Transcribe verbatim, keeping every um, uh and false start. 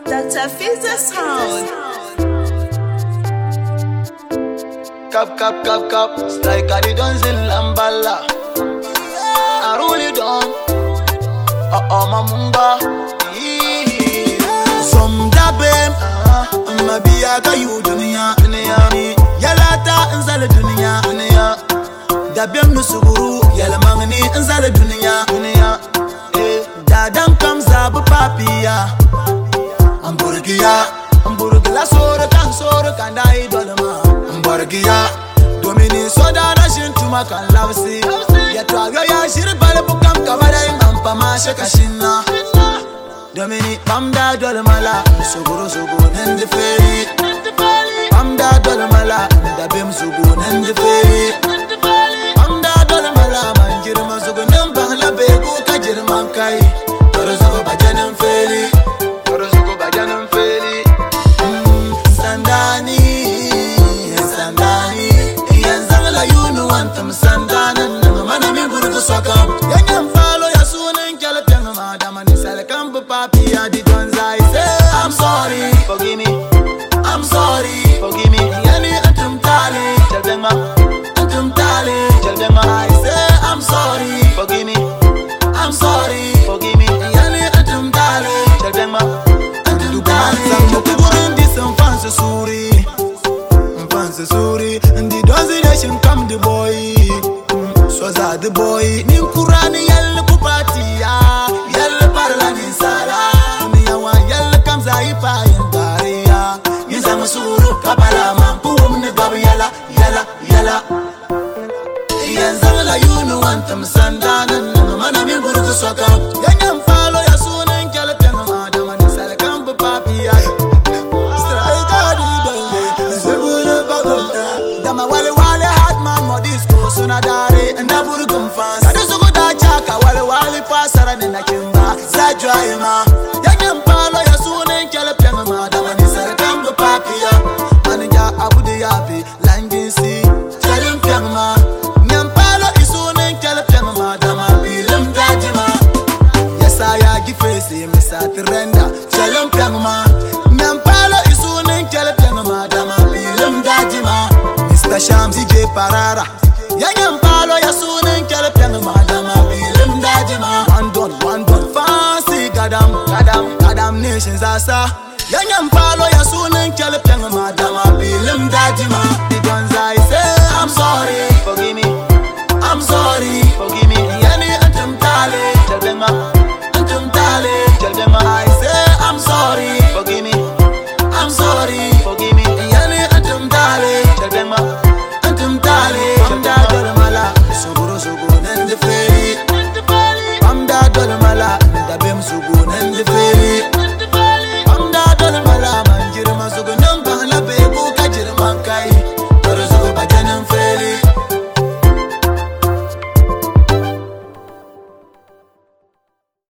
Doctor Fizz sound. Cap, cap, cap, cap. Strike at the dons in Lambala. I roll it down. Oh, oh, mamumba. Some dabem. Ma biya ka yu dunia. Yalata nzale dunia. Dabem nusuguru. Yala mangni nzale dunia. Dadam kamza bu papiya. Hamburgia, Hamburg la sore kan sore kan dai dolma. Hamburgia, domini soda na shin tuma kan lavsi. Ya traga ya shir bal bukam kabara impa ma shakashina. Domini pamda dolma la suguru sugu nende feri. Pamda dolma la dabem sugu nende feri. Pamda dolma la manjirma sugu nembang la begu kajirman kai. Toro sugu bajanem feri. Tam sandanan na mana mi burgu soka yanyan falo ya sunan kyalatan madama ni salkan bu papi ya di donza I say I'm sorry forgive me I'm sorry forgive me yani antum tali chalbema antum tali chalbema I say I'm sorry forgive me I'm sorry forgive me yani antum tali chalbema antum tali sam kuburin di sam fansa suri fansa suri ndi donzi nation come the boy Soza the boy nin kurani yalla kupatiya yalla parla nin sala dunia wa yalla kamza ifa yambariya yinza masuru kabala mampum ne gab yalla yalla yalla yanza la yunu antam sandanan mana min burgu soka yanyan falo ya sunan kyala tan madama ni sala kan bu papiya stray gadi dole zebula bagota dama wale wale had man modisco sunadare na kimba za joyma yanyan palo ya sunan kelpen madama ni sarkan bu papiya manja abude yabe langin si salim pema nyam palo isunan kelpen madama bilim dajima yasa ya gifese misa trenda salim pema nyam palo isunan kelpen madama bilim dajima Mister Shamsi je parara yanyan palo ya sunan kelpen madama bilim dajima Gadam, gadam, gadam nations asa. Yanyan palo ya sunan kelpen madama bilim dajima. The guns I say I'm sorry, forgive me, I'm sorry.